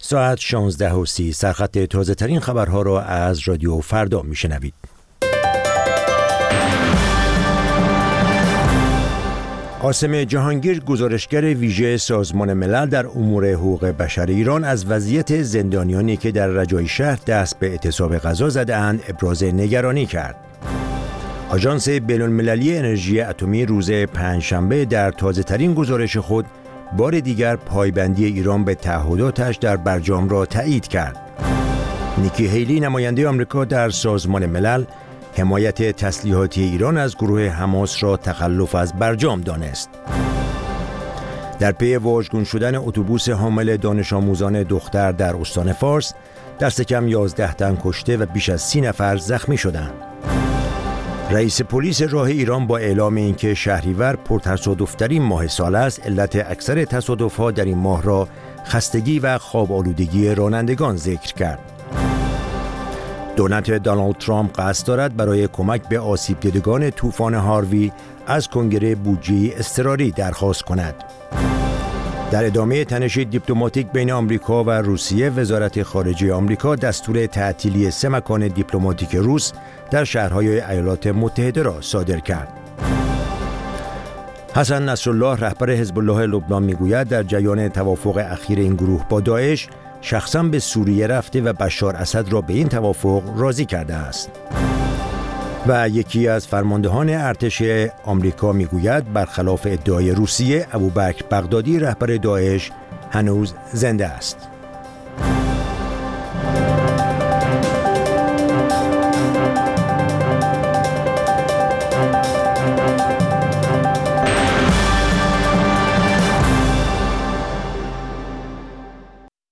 ساعت 16:30 سرخط تازه ترین خبرها را از رادیو فردا میشنوید. قاسم جهانگیر، گزارشگر ویژه سازمان ملل در امور حقوق بشر ایران، از وضعیت زندانیانی که در رجایی شهر دست به اعتصاب غذا زده‌اند ابراز نگرانی کرد. آژانس بین‌المللی انرژی اتمی روز پنجشنبه در تازه‌ترین گزارش خود بار دیگر پایبندی ایران به تعهداتش در برجام را تایید کرد. نیکی هیلی، نماینده آمریکا در سازمان ملل، حمایت تسلیحاتی ایران از گروه حماس را تخلف از برجام دانست. در پی واژگون شدن اتوبوس حامل دانش آموزان دختر در استان فارس، دست کم 11 تن کشته و بیش از 30 نفر زخمی شدند. رئیس پلیس راه ایران با اعلام اینکه شهریور پرتصادف‌ترین ماه سال است، علت اکثر تصادف‌ها در این ماه را خستگی و خواب آلودگی رانندگان ذکر کرد. دولت دونالد ترامپ قصد دارد برای کمک به آسیب دیدگان طوفان هاروی از کنگره بودجه اضطراری درخواست کند. در ادامه تنش دیپلماتیک بین آمریکا و روسیه، وزارت خارجه آمریکا دستور تعطیلی 3 مکان دیپلماتیک روس در شهرهای ایالات متحده را صادر کرد. حسن نصرالله، رهبر حزب الله لبنان، میگوید در جریان توافق اخیر این گروه با داعش، شخصا به سوریه رفته و بشار اسد را به این توافق راضی کرده است. و یکی از فرماندهان ارتش آمریکا میگوید برخلاف ادعای روسیه، ابوبکر بغدادی، رهبر داعش، هنوز زنده است.